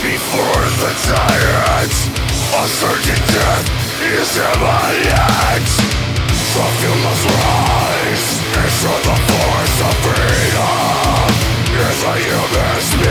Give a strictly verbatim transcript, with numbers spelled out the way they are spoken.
before the tyrant. A certain death is imminent. The field must rise, ensure the force of freedom is a human spirit.